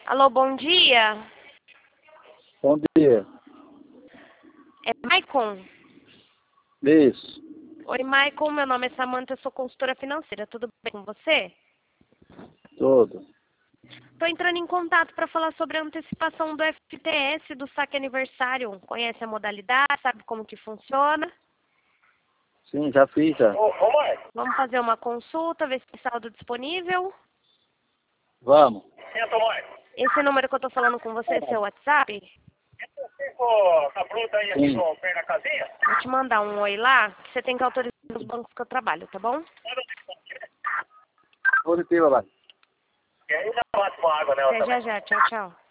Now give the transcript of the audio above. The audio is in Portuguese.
Alô, bom dia. Bom dia. É Maicon? Isso. Oi, Maicon. Meu nome é Samanta, eu sou consultora financeira. Tudo bem com você? Tudo. Estou entrando em contato para falar sobre a antecipação do FTS do saque aniversário. Conhece a modalidade? Sabe como que funciona? Sim, já fiz já. Vamos fazer uma consulta, ver se tem saldo disponível. Vamos. Esse número que eu estou falando com você é seu WhatsApp? Sim. Vou te mandar um oi lá, que você tem que autorizar os bancos que eu trabalho, tá bom? Positivo, vai. Até já já. Tchau, tchau.